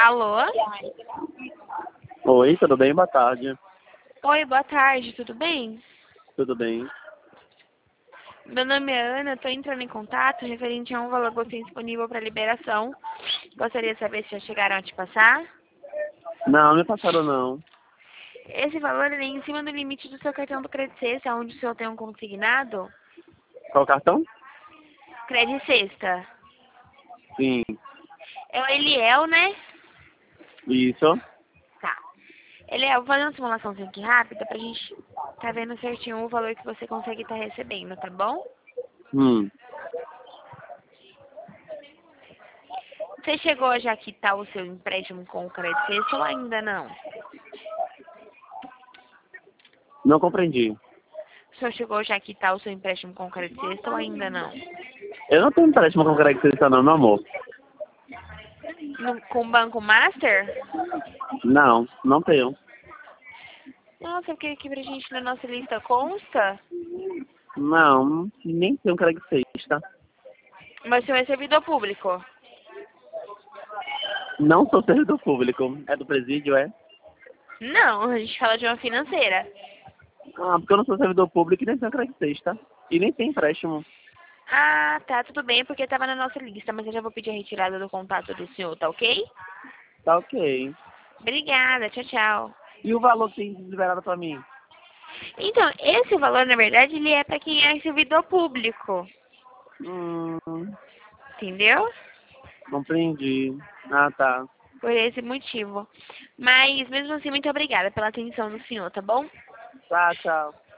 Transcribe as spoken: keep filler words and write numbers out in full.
Alô? Oi, tudo bem? Boa tarde. Oi, boa tarde, tudo bem? Tudo bem? Meu nome é Ana, estou entrando em contato referente a um valor que você tem disponível para liberação. Gostaria de saber se já chegaram a te passar. Não, me passaram não. Esse valor ele é em cima do limite do seu cartão do Credit Sexta, onde o senhor tem um consignado. Qual o cartão? Credit Sexta. Sim. É o Eliel, né? Isso. Tá. Eliel, vou fazer uma simulação aqui rápida pra gente tá vendo certinho o valor que você consegue estar recebendo, tá bom? Hum. Você chegou a já quitar o seu empréstimo com o Credit Sexta ou ainda não? Não compreendi. O senhor chegou já a quitar o seu empréstimo com o Credit Sexta ou ainda não? Eu não tenho empréstimo com característica não, meu amor. No, com o Banco Master? Não, não tenho. Nossa, porque aqui pra gente na nossa lista consta, Não, nem tenho característica. mas o senhor é servidor público. Não sou servidor público. É do presídio, é? Não, a gente fala de uma financeira. Ah, porque eu não sou servidor público e nem tenho característica. E nem tenho empréstimo. Ah, tá, tudo bem, porque tava na nossa lista, mas eu já vou pedir a retirada do contato do senhor, tá ok? Tá ok. Obrigada, tchau, tchau. E o valor que tem liberado pra mim? Então, esse valor, na verdade, ele é para quem é servidor público, Hum, entendeu? compreendi. Ah, tá. Por esse motivo. Mas, mesmo assim, muito obrigada pela atenção do senhor, tá bom? Tá, tchau.